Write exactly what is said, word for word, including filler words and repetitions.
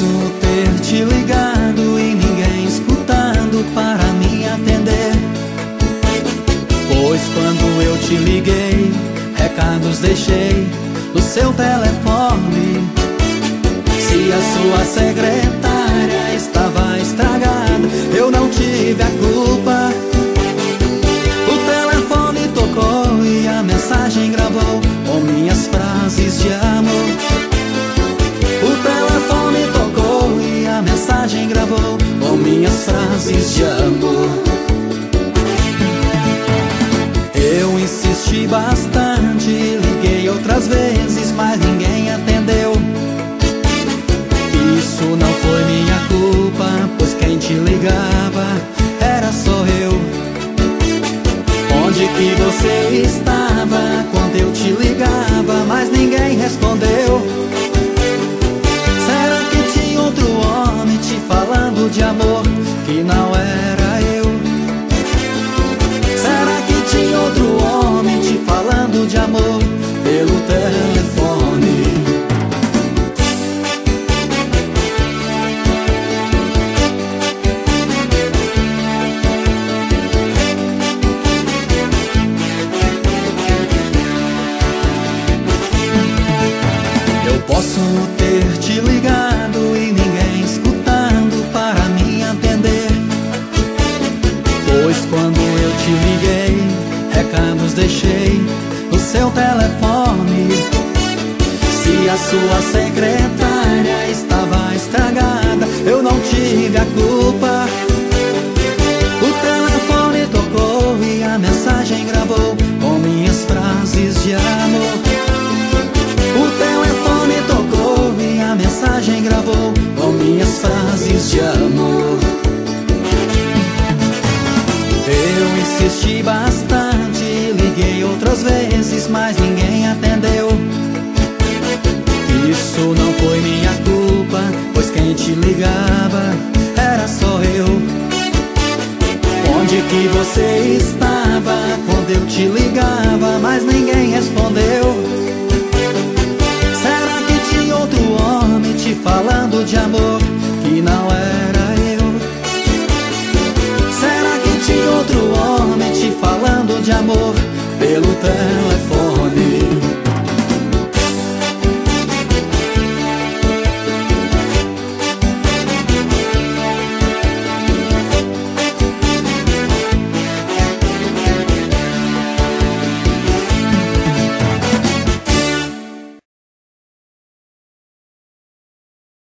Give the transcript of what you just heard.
posso ter te ligado e ninguém escutando para me atender, pois quando eu te liguei, recados deixei no seu telefone. Se a sua secretária estava estragada, eu não tive a culpa. O telefone tocou e a mensagem gravou com minhas frases de amor. O telefone tocou e a mensagem gravou com minhas frases de amor. Eu insisti bastante, liguei outras vezes, mas ninguém atendeu. Isso não foi minha culpa, pois quem te ligava era só eu. Onde que você estava quando eu te ligava, mas ninguém respondeu? Será que tinha outro homem te falando de amor que não era eu? Será que tinha outro homem te falando de amor pelo telefone? Posso ter te ligado e ninguém escutando para me atender, pois quando eu te liguei, recados deixei no seu telefone. Se a sua secretária estava estragada, eu não tive a culpa. O telefone tocou e a mensagem gravou com minhas frases de amor. O telefone tocou e a mensagem gravou com minhas frases de amor. Eu insisti bastante, liguei outras vezes, mas ninguém atendeu. Isso não foi minha culpa, pois quem te ligava era só eu. Onde que você estava quando eu te ligava, mas ninguém respondeu? Outro homem te falando de amor que não era eu? Será que tinha outro homem te falando de amor pelo telefone?